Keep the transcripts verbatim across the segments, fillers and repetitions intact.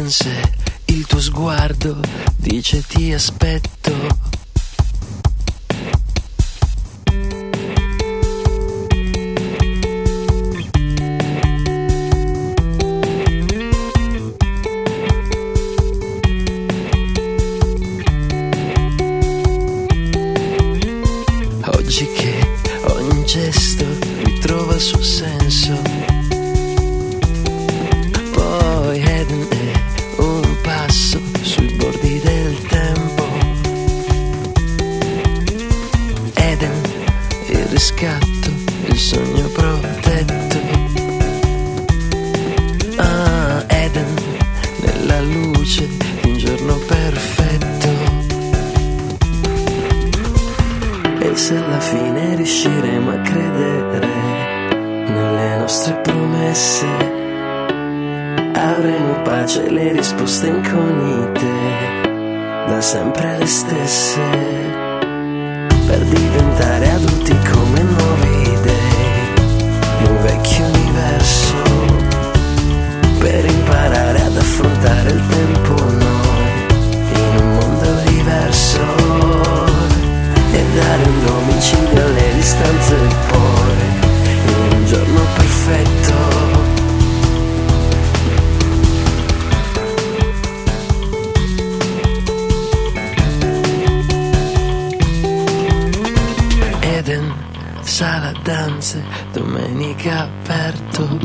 stanze, il tuo sguardo dice ti aspetto. Oggi che ogni gesto ritrova il suo senso, poi Eden è un passo sui bordi del tempo. Eden, il riscatto, il sogno protetto. Ah, Eden, nella luce di un giorno perfetto. E se alla fine riusciremo a credere nelle nostre promesse, avremo pace, le risposte incognite, da sempre le stesse, per diventare adulti come nuove idee di un vecchio universo, per imparare ad affrontare il tempo noi in un mondo diverso, e dare un domicilio alle distanze e poi in un giorno perfetto. Eden, sala danze, domenica aperto.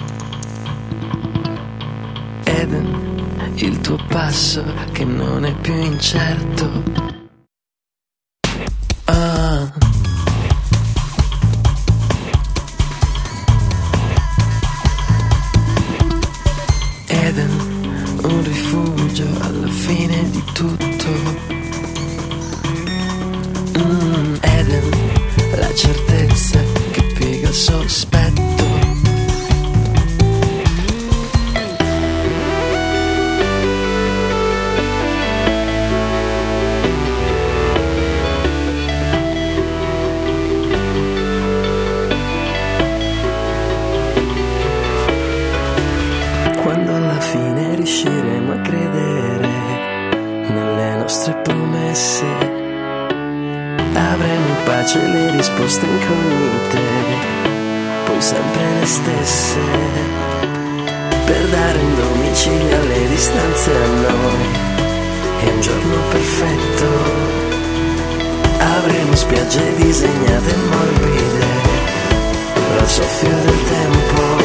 Eden, il tuo passo che non è più incerto. Ah. Eden, un rifugio alla fine di tutto. Mm, Eden, la certezza che piega il sospetto. Quando alla fine riusciremo a credere nelle nostre promesse, avremo pace, le risposte incognite, poi sempre le stesse, per dare un domicilio alle distanze a noi e un giorno perfetto. Avremo spiagge disegnate morbide dal soffio del tempo,